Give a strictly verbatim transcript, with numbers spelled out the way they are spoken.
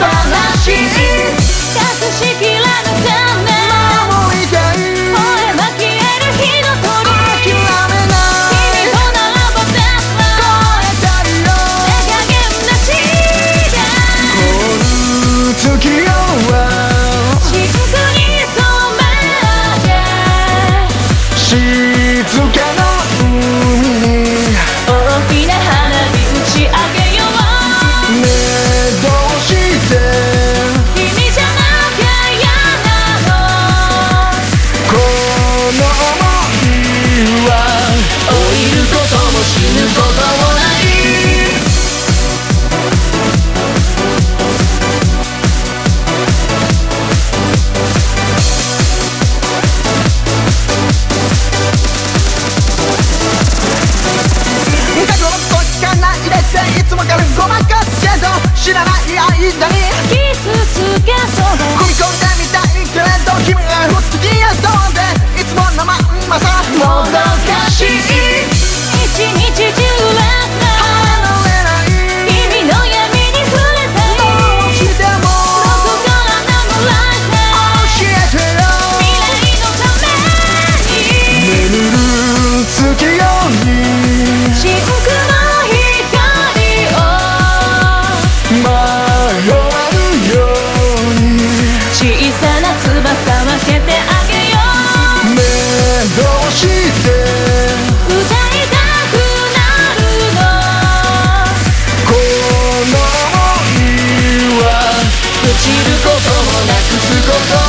しい隠しきらぬため守りたい吠えば消える火の鳥諦めない君とならばベスト超えたいよ手加減なしで凍る月夜は雫に染めて静かな海に大きな花火打ち上げよう目通して君じゃなきゃ嫌なのこの想いは老いることも死ぬこともない過去のこと聞かないでっていつもからごまかすけど知らない間に傷つけそうで踏み込んでみたいけれど君がふっと消えそうでいつものまんまさもどかしい一日中離れない君の闇に触れたいどうしてもどこから守られて教えてよ未来のために眠る月夜に真紅の光を迷わぬように小さな翼分けてあげよう目通して歌いたくなるのこの想いは朽ちることもなくすこと